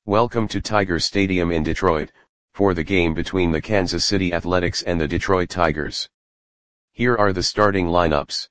Welcome to Tiger Stadium in Detroit, for the game between the Kansas City Athletics and the Detroit Tigers. Here are the starting lineups.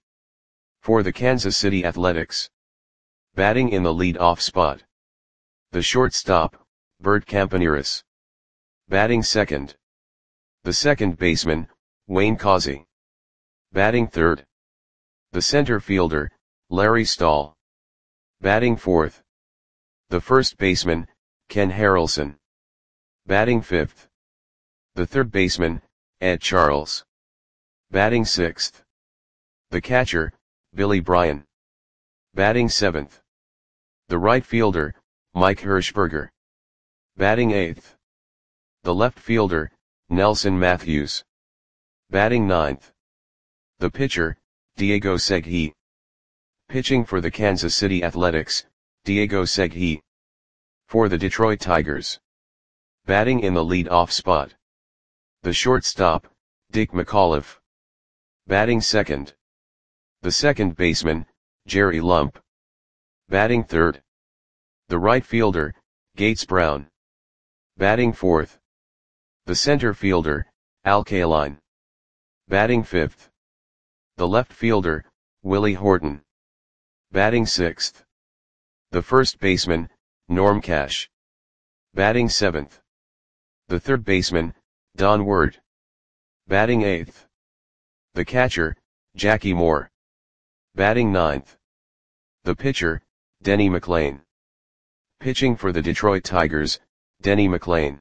For the Kansas City Athletics. Batting in the lead-off spot. The shortstop, Bert Campaneris. Batting second. The second baseman, Wayne Causey. Batting third. The center fielder, Larry Stahl. Batting fourth. The first baseman, Ken Harrelson. Batting fifth. The third baseman, Ed Charles. Batting sixth. The catcher, Billy Bryan. Batting seventh. The right fielder, Mike Hershberger. Batting eighth. The left fielder, Nelson Matthews. Batting ninth. The pitcher, Diego Segui. Pitching for the Kansas City Athletics, Diego Segui. For the Detroit Tigers. Batting in the lead-off spot. The shortstop, Dick McAuliffe. Batting second. The second baseman, Jerry Lump. Batting third. The right fielder, Gates Brown. Batting fourth. The center fielder, Al Kaline. Batting fifth. The left fielder, Willie Horton. Batting sixth. The first baseman, Norm Cash. Batting seventh. The third baseman, Don Ward. Batting eighth. The catcher, Jackie Moore. Batting ninth. The pitcher, Denny McLain. Pitching for the Detroit Tigers, Denny McLain.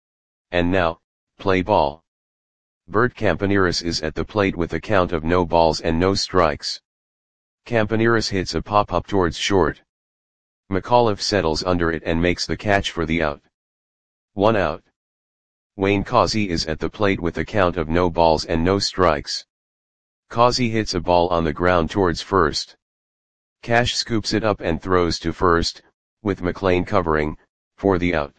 And now, play ball. Bert Campaneris is at the plate with a count of no balls and no strikes. Campaneris hits a pop-up towards short. McAuliffe settles under it and makes the catch for the out. 1 out. Wayne Causey is at the plate with a count of no balls and no strikes. Causey hits a ball on the ground towards first. Cash scoops it up and throws to first, with McLain covering, for the out.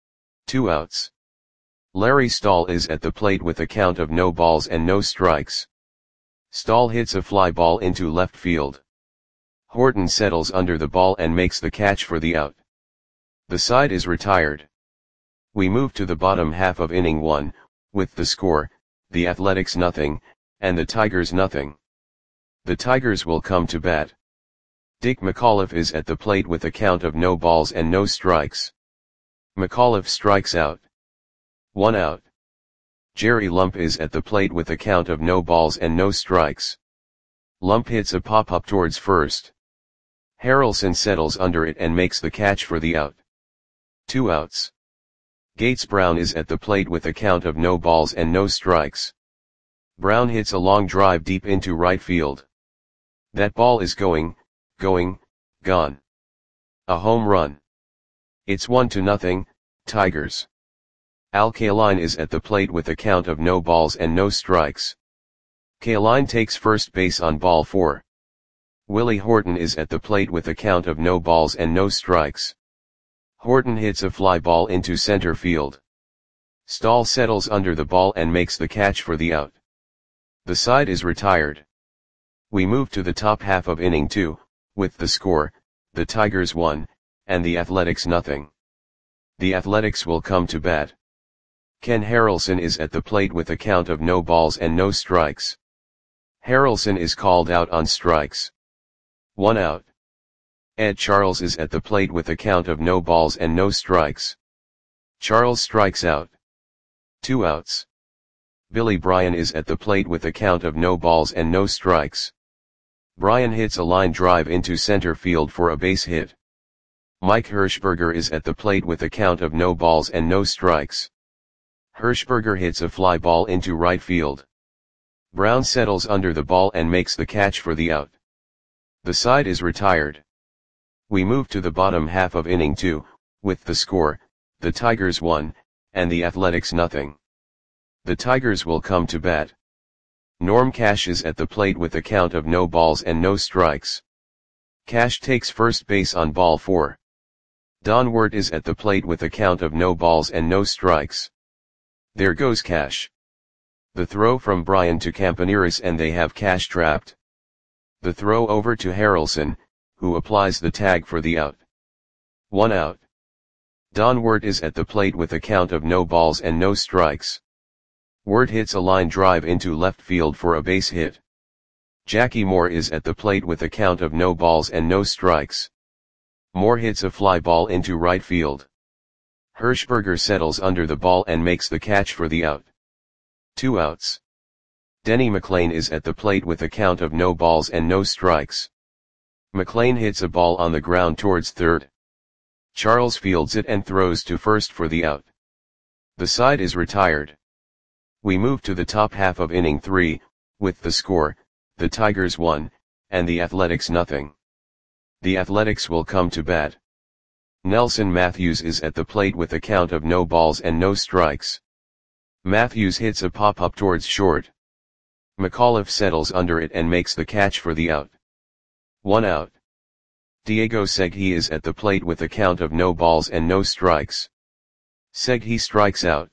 2 outs. Larry Stahl is at the plate with a count of no balls and no strikes. Stahl hits a fly ball into left field. Horton settles under the ball and makes the catch for the out. The side is retired. We move to the bottom half of inning 1, with the score, the Athletics nothing, and the Tigers nothing. The Tigers will come to bat. Dick McAuliffe is at the plate with a count of no balls and no strikes. McAuliffe strikes out. 1 out. Jerry Lump is at the plate with a count of no balls and no strikes. Lump hits a pop-up towards first. Harrelson settles under it and makes the catch for the out. 2 outs. Gates Brown is at the plate with a count of no balls and no strikes. Brown hits a long drive deep into right field. That ball is gone. A home run. It's 1-0, Tigers. Al Kaline is at the plate with a count of no balls and no strikes. Kaline takes first base on ball 4. Willie Horton is at the plate with a count of no balls and no strikes. Horton hits a fly ball into center field. Stahl settles under the ball and makes the catch for the out. The side is retired. We move to the top half of inning 2, with the score, the Tigers 1, and the Athletics nothing. The Athletics will come to bat. Ken Harrelson is at the plate with a count of no balls and no strikes. Harrelson is called out on strikes. 1 out. Ed Charles is at the plate with a count of no balls and no strikes. Charles strikes out. 2 outs. Billy Bryan is at the plate with a count of no balls and no strikes. Bryan hits a line drive into center field for a base hit. Mike Hershberger is at the plate with a count of no balls and no strikes. Hershberger hits a fly ball into right field. Brown settles under the ball and makes the catch for the out. The side is retired. We move to the bottom half of inning 2, with the score, the Tigers 1, and the Athletics nothing. The Tigers will come to bat. Norm Cash is at the plate with a count of no balls and no strikes. Cash takes first base on ball 4. Don Ward is at the plate with a count of no balls and no strikes. There goes Cash. The throw from Bryan to Campaneris and they have Cash trapped. The throw over to Harrelson, who applies the tag for the out. 1 out. Don Wirt is at the plate with a count of no balls and no strikes. Wirt hits a line drive into left field for a base hit. Jackie Moore is at the plate with a count of no balls and no strikes. Moore hits a fly ball into right field. Hirschberger settles under the ball and makes the catch for the out. 2 outs. Denny McLain is at the plate with a count of no balls and no strikes. McLain hits a ball on the ground towards third. Charles fields it and throws to first for the out. The side is retired. We move to the top half of inning 3, with the score, the Tigers 1, and the Athletics nothing. The Athletics will come to bat. Nelson Matthews is at the plate with a count of no balls and no strikes. Matthews hits a pop-up towards short. McAuliffe settles under it and makes the catch for the out. 1 out. Diego Segui is at the plate with a count of no balls and no strikes. Segui strikes out.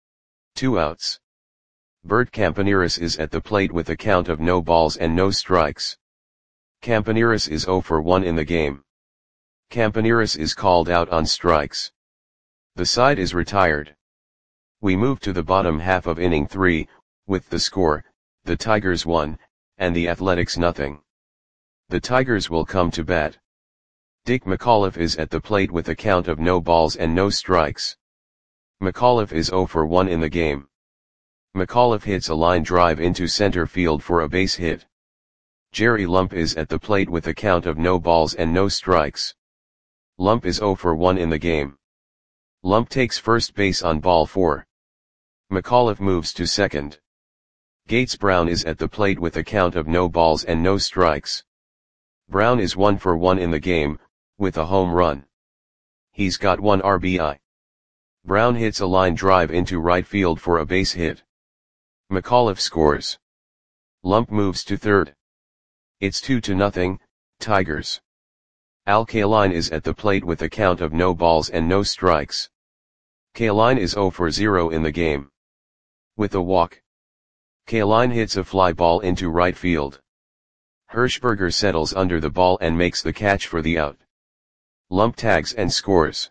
2 outs. Bert Campaneris is at the plate with a count of no balls and no strikes. Campaneris is 0 for 1 in the game. Campaneris is called out on strikes. The side is retired. We move to the bottom half of inning 3, with the score, the Tigers 1, and the Athletics nothing. The Tigers will come to bat. Dick McAuliffe is at the plate with a count of no balls and no strikes. McAuliffe is 0 for 1 in the game. McAuliffe hits a line drive into center field for a base hit. Jerry Lump is at the plate with a count of no balls and no strikes. Lump is 0 for 1 in the game. Lump takes first base on ball 4. McAuliffe moves to second. Gates Brown is at the plate with a count of no balls and no strikes. Brown is 1 for 1 in the game, with a home run. He's got 1 RBI. Brown hits a line drive into right field for a base hit. McAuliffe scores. Lump moves to third. It's 2-0, Tigers. Al Kaline is at the plate with a count of no balls and no strikes. Kaline is 0 for 0 in the game. With a walk. Kaline hits a fly ball into right field. Hirschberger settles under the ball and makes the catch for the out. Lump tags and scores.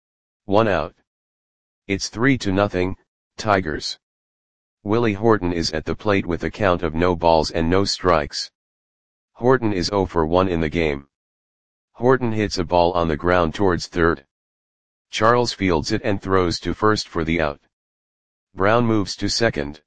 1 out. It's 3-0, Tigers. Willie Horton is at the plate with a count of no balls and no strikes. Horton is 0 for 1 in the game. Horton hits a ball on the ground towards third. Charles fields it and throws to first for the out. Brown moves to second.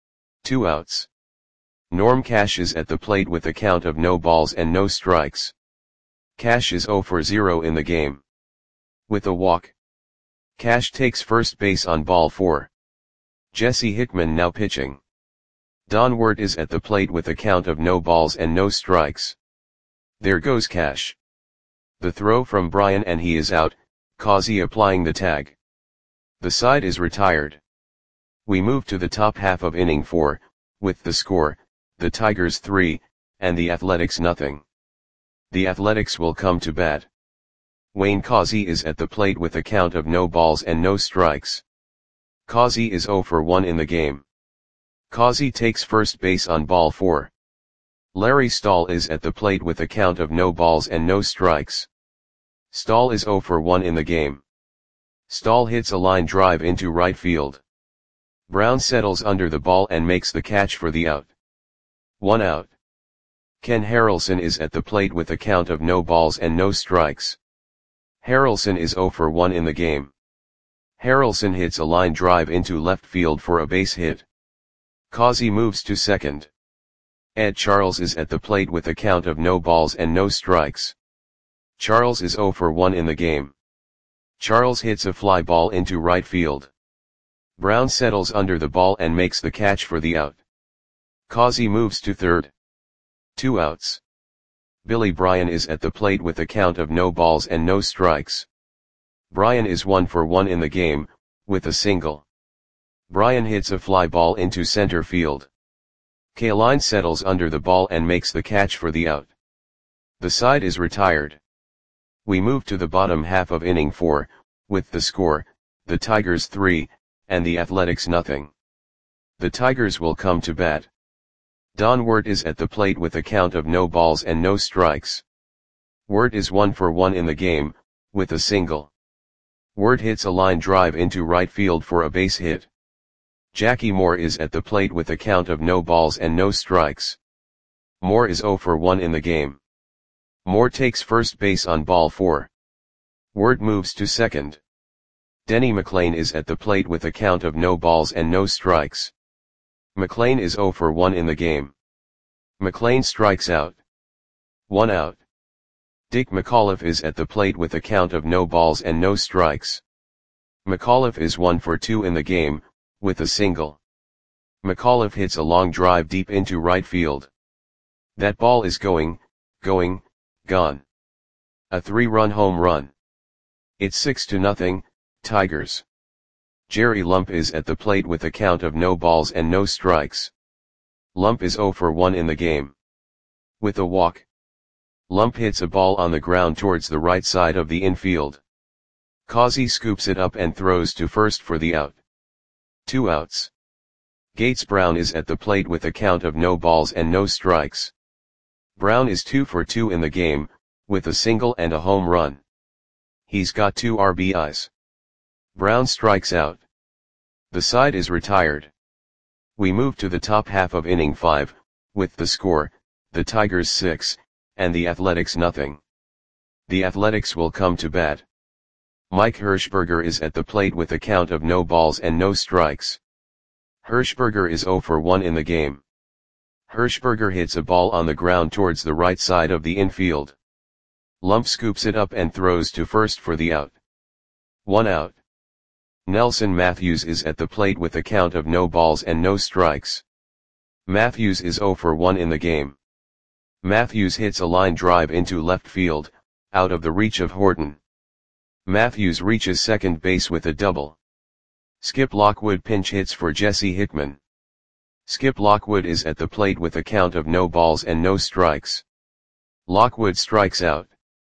2 outs. Norm Cash is at the plate with a count of no balls and no strikes. Cash is 0 for 0 in the game. With a walk. Cash takes first base on ball 4. Jesse Hickman now pitching. Don Wirt is at the plate with a count of no balls and no strikes. There goes Cash. The throw from Bryan and he is out, Causey applying the tag. The side is retired. We move to the top half of inning 4, with the score, the Tigers 3, and the Athletics nothing. The Athletics will come to bat. Wayne Causey is at the plate with a count of no balls and no strikes. Causey is 0 for 1 in the game. Causey takes first base on ball 4. Larry Stahl is at the plate with a count of no balls and no strikes. Stahl is 0 for 1 in the game. Stahl hits a line drive into right field. Brown settles under the ball and makes the catch for the out. 1 out. Ken Harrelson is at the plate with a count of no balls and no strikes. Harrelson is 0 for 1 in the game. Harrelson hits a line drive into left field for a base hit. Causey moves to second. Ed Charles is at the plate with a count of no balls and no strikes. Charles is 0 for 1 in the game. Charles hits a fly ball into right field. Brown settles under the ball and makes the catch for the out. Causey moves to third. 2 outs. Billy Bryan is at the plate with a count of no balls and no strikes. Bryan is 1 for 1 in the game, with a single. Bryan hits a fly ball into center field. Kaline settles under the ball and makes the catch for the out. The side is retired. We move to the bottom half of inning 4, with the score, the Tigers 3, and the Athletics nothing. The Tigers will come to bat. Don Wirt is at the plate with a count of no balls and no strikes. Wirt is 1 for 1 in the game, with a single. Wirt hits a line drive into right field for a base hit. Jackie Moore is at the plate with a count of no balls and no strikes. Moore is 0 for 1 in the game. Moore takes first base on ball 4. Wirt moves to second. Denny McLain is at the plate with a count of no balls and no strikes. McLain is 0 for 1 in the game. McLain strikes out. 1 out. Dick McAuliffe is at the plate with a count of no balls and no strikes. McAuliffe is 1 for 2 in the game, with a single. McAuliffe hits a long drive deep into right field. That ball is gone. A 3-run home run. It's 6-0, Tigers. Jerry Lump is at the plate with a count of no balls and no strikes. Lump is 0 for 1 in the game. With a walk. Lump hits a ball on the ground towards the right side of the infield. Causey scoops it up and throws to first for the out. 2 outs. Gates Brown is at the plate with a count of no balls and no strikes. Brown is 2 for 2 in the game, with a single and a home run. He's got 2 RBIs. Brown strikes out. The side is retired. We move to the top half of inning 5, with the score, the Tigers 6, and the Athletics nothing. The Athletics will come to bat. Mike Hirschberger is at the plate with a count of no balls and no strikes. Hirschberger is 0 for 1 in the game. Hirschberger hits a ball on the ground towards the right side of the infield. Lump scoops it up and throws to first for the out. 1 out. Nelson Matthews is at the plate with a count of no balls and no strikes. Matthews is 0 for 1 in the game. Matthews hits a line drive into left field, out of the reach of Horton. Matthews reaches second base with a double. Skip Lockwood pinch hits for Jesse Hickman. Skip Lockwood is at the plate with a count of no balls and no strikes. Lockwood strikes out.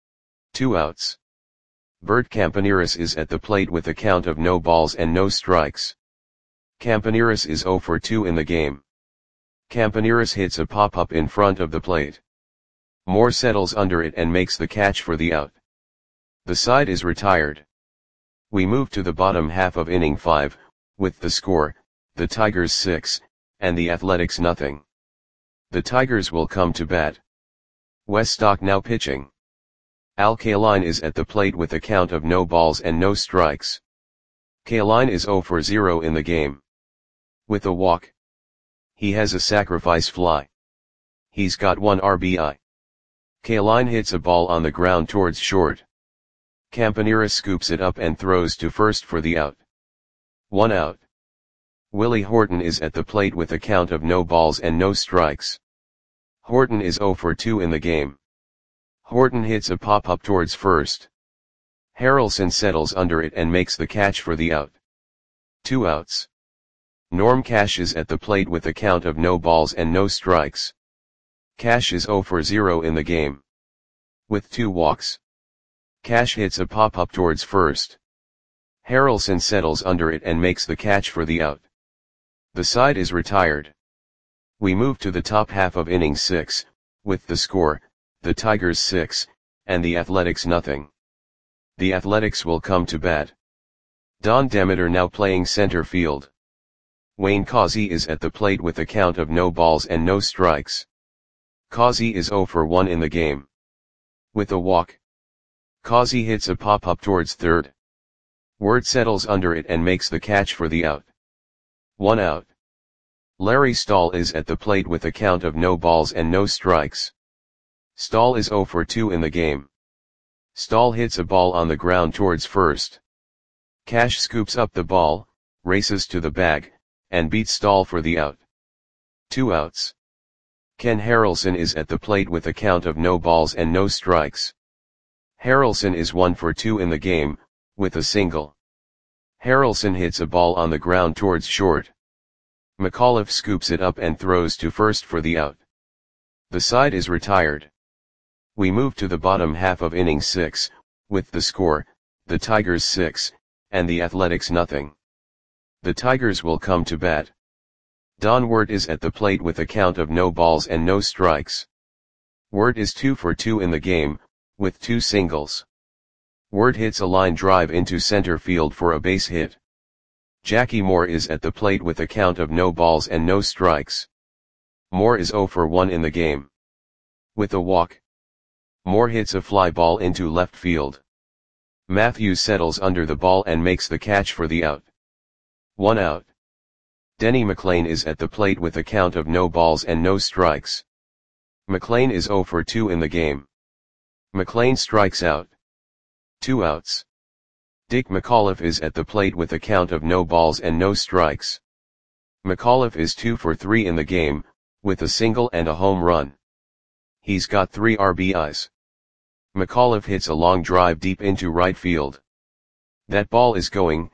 2 outs. Bert Campaneris is at the plate with a count of no balls and no strikes. Campaneris is 0 for 2 in the game. Campaneris hits a pop-up in front of the plate. Moore settles under it and makes the catch for the out. The side is retired. We move to the bottom half of inning 5, with the score, the Tigers 6, and the Athletics nothing. The Tigers will come to bat. Wes Stock now pitching. Al Kaline is at the plate with a count of no balls and no strikes. Kaline is 0 for 0 in the game. With a walk. He has a sacrifice fly. He's got 1 RBI. Kaline hits a ball on the ground towards short. Campaneris scoops it up and throws to first for the out. 1 out. Willie Horton is at the plate with a count of no balls and no strikes. Horton is 0 for 2 in the game. Horton hits a pop-up towards first. Harrelson settles under it and makes the catch for the out. 2 outs. Norm Cash is at the plate with a count of no balls and no strikes. Cash is 0 for 0 in the game. With 2 walks. Cash hits a pop-up towards first. Harrelson settles under it and makes the catch for the out. The side is retired. We move to the top half of inning 6, with the score, the Tigers 6, and the Athletics nothing. The Athletics will come to bat. Don Demeter now playing center field. Wayne Causey is at the plate with a count of no balls and no strikes. Causey is 0 for 1 in the game. With a walk. Causey hits a pop-up towards third. Wirt settles under it and makes the catch for the out. 1 out. Larry Stahl is at the plate with a count of no balls and no strikes. Stahl is 0 for 2 in the game. Stahl hits a ball on the ground towards first. Cash scoops up the ball, races to the bag, and beats Stahl for the out. 2 outs. Ken Harrelson is at the plate with a count of no balls and no strikes. Harrelson is 1 for 2 in the game, with a single. Harrelson hits a ball on the ground towards short. McAuliffe scoops it up and throws to first for the out. The side is retired. We move to the bottom half of inning 6, with the score, the Tigers 6, and the Athletics nothing. The Tigers will come to bat. Don Wirt is at the plate with a count of no balls and no strikes. Wirt is 2 for 2 in the game, with 2 singles. Ward hits a line drive into center field for a base hit. Jackie Moore is at the plate with a count of no balls and no strikes. Moore is 0 for 1 in the game. With a walk, Moore hits a fly ball into left field. Matthews settles under the ball and makes the catch for the out. 1 out. Denny McLain is at the plate with a count of no balls and no strikes. McLain is 0 for 2 in the game. McLain strikes out. 2 outs. Dick McAuliffe is at the plate with a count of no balls and no strikes. McAuliffe is 2 for 3 in the game, with a single and a home run. He's got 3 RBIs. McAuliffe hits a long drive deep into right field. That ball is going,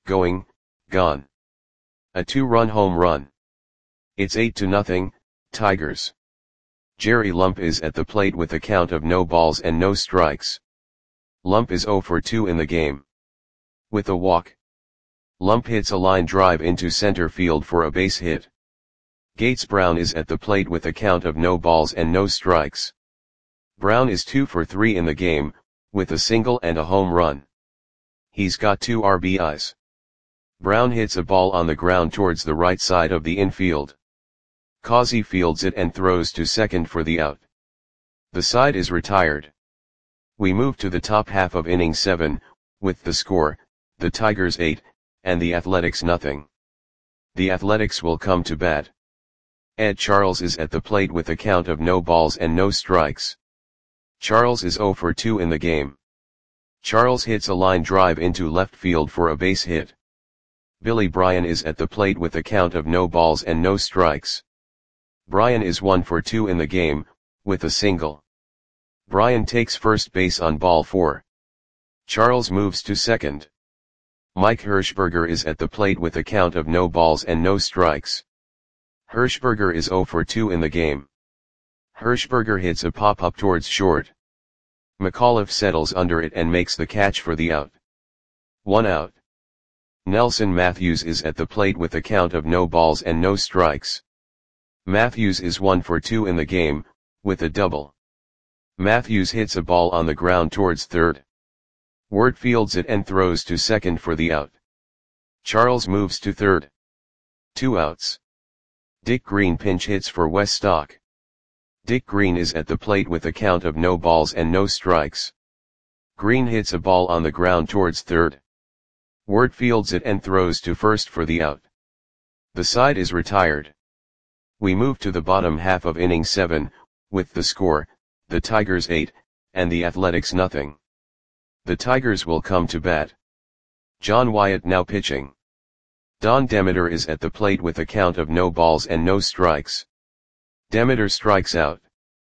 gone. A 2-run home run. It's 8-0, Tigers. Jerry Lump is at the plate with a count of no balls and no strikes. Lump is 0 for 2 in the game. With a walk, Lump hits a line drive into center field for a base hit. Gates Brown is at the plate with a count of no balls and no strikes. Brown is 2 for 3 in the game, with a single and a home run. He's got 2 RBIs. Brown hits a ball on the ground towards the right side of the infield. Causey fields it and throws to second for the out. The side is retired. We move to the top half of inning 7, with the score, the Tigers 8, and the Athletics nothing. The Athletics will come to bat. Ed Charles is at the plate with a count of no balls and no strikes. Charles is 0 for 2 in the game. Charles hits a line drive into left field for a base hit. Billy Bryan is at the plate with a count of no balls and no strikes. Bryan is 1 for 2 in the game, with a single. Bryan takes first base on ball 4. Charles moves to second. Mike Hirschberger is at the plate with a count of no balls and no strikes. Hirschberger is 0 for 2 in the game. Hirschberger hits a pop-up towards short. McAuliffe settles under it and makes the catch for the out. 1 out. Nelson Matthews is at the plate with a count of no balls and no strikes. Matthews is 1 for 2 in the game, with a double. Matthews hits a ball on the ground towards third. Ward fields it and throws to second for the out. Charles moves to third. 2 outs. Dick Green pinch hits for Wes Stock. Dick Green is at the plate with a count of no balls and no strikes. Green hits a ball on the ground towards third. Ward fields it and throws to first for the out. The side is retired. We move to the bottom half of inning 7, with the score, the Tigers 8, and the Athletics nothing. The Tigers will come to bat. John Wyatt now pitching. Don Demeter is at the plate with a count of no balls and no strikes. Demeter strikes out.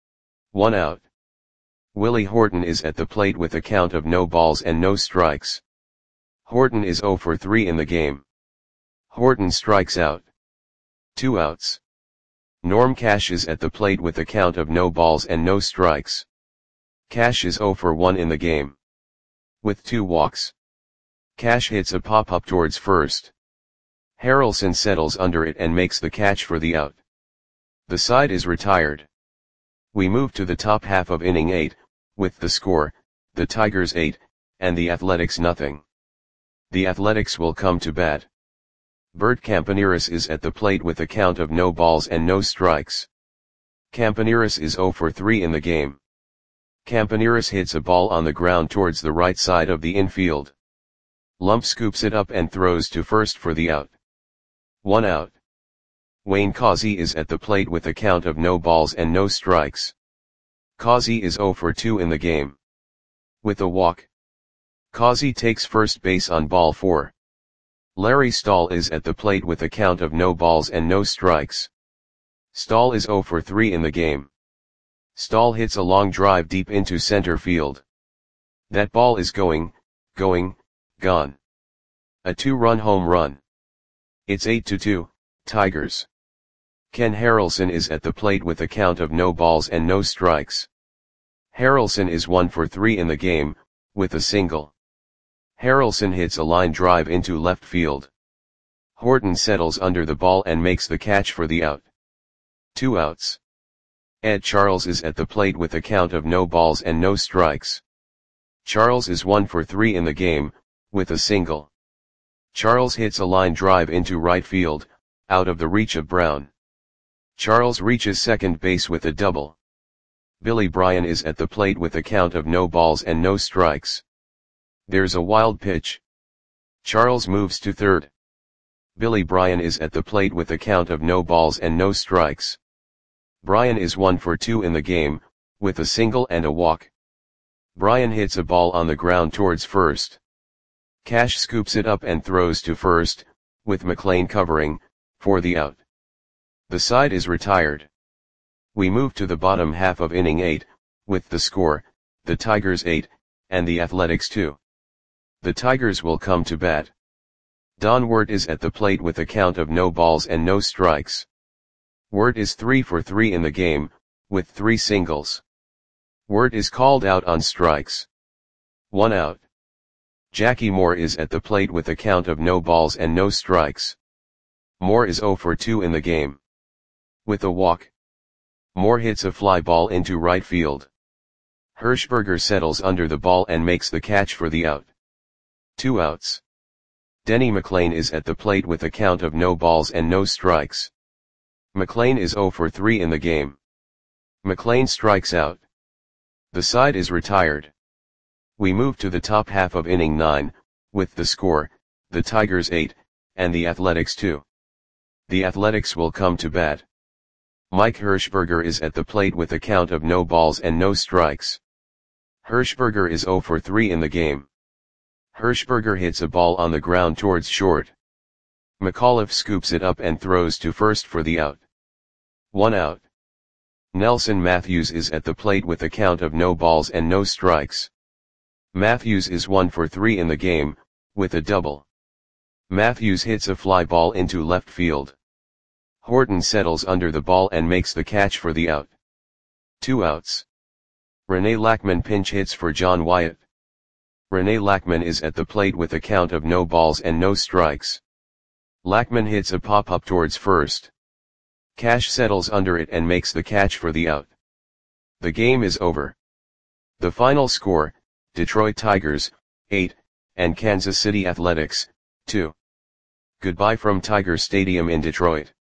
1 out. Willie Horton is at the plate with a count of no balls and no strikes. Horton is 0 for 3 in the game. Horton strikes out. 2 outs. Norm Cash is at the plate with a count of no balls and no strikes. Cash is 0 for 1 in the game. With 2 walks. Cash hits a pop-up towards first. Harrelson settles under it and makes the catch for the out. The side is retired. We move to the top half of inning 8, with the score, the Tigers 8, and the Athletics nothing. The Athletics will come to bat. Bert Campaneris is at the plate with a count of no balls and no strikes. Campaneris is 0 for 3 in the game. Campaneris hits a ball on the ground towards the right side of the infield. Lump scoops it up and throws to first for the out. 1 out. Wayne Causey is at the plate with a count of no balls and no strikes. Causey is 0 for 2 in the game. With a walk, Causey takes first base on ball 4. Larry Stahl is at the plate with a count of no balls and no strikes. Stahl is 0 for 3 in the game. Stahl hits a long drive deep into center field. That ball is going, gone. A 2-run home run. It's 8-2, Tigers. Ken Harrelson is at the plate with a count of no balls and no strikes. Harrelson is 1 for 3 in the game, with a single. Harrelson hits a line drive into left field. Horton settles under the ball and makes the catch for the out. 2 outs. Ed Charles is at the plate with a count of no balls and no strikes. Charles is 1 for 3 in the game, with a single. Charles hits a line drive into right field, out of the reach of Brown. Charles reaches second base with a double. Billy Bryan is at the plate with a count of no balls and no strikes. There's a wild pitch. Charles moves to third. Billy Bryan is at the plate with a count of no balls and no strikes. Bryan is 1 for 2 in the game, with a single and a walk. Bryan hits a ball on the ground towards first. Cash scoops it up and throws to first, with McLean covering, for the out. The side is retired. We move to the bottom half of inning 8, with the score, the Tigers 8, and the Athletics 2. The Tigers will come to bat. Don Wirt is at the plate with a count of no balls and no strikes. Wirt is 3 for 3 in the game, with 3 singles. Wirt is called out on strikes. 1 out. Jackie Moore is at the plate with a count of no balls and no strikes. Moore is 0 for 2 in the game. With a walk. Moore hits a fly ball into right field. Hirschberger settles under the ball and makes the catch for the out. 2 outs. Denny McLain is at the plate with a count of no balls and no strikes. McLain is 0 for 3 in the game. McLain strikes out. The side is retired. We move to the top half of inning 9, with the score, the Tigers 8, and the Athletics 2. The Athletics will come to bat. Mike Hirschberger is at the plate with a count of no balls and no strikes. Hirschberger is 0 for 3 in the game. Hirschberger hits a ball on the ground towards short. McAuliffe scoops it up and throws to first for the out. 1 out. Nelson Matthews is at the plate with a count of no balls and no strikes. Matthews is 1 for 3 in the game, with a double. Matthews hits a fly ball into left field. Horton settles under the ball and makes the catch for the out. 2 outs. Rene Lackman pinch hits for John Wyatt. Rene Lackman is at the plate with a count of no balls and no strikes. Lackman hits a pop-up towards first. Cash settles under it and makes the catch for the out. The game is over. The final score, Detroit Tigers, 8, and Kansas City Athletics, 2. Goodbye from Tiger Stadium in Detroit.